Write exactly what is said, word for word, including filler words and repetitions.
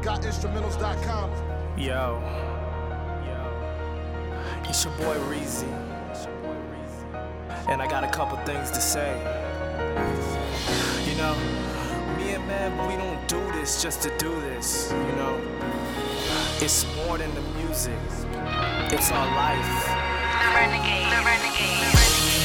got instrumentals dot com. Yo, it's your boy Reezy, and I got a couple things to say. You know, me and man, we don't do this just to do this, you know. It's more than the music, it's our life. The Renegade, the Renegade, the Renegade.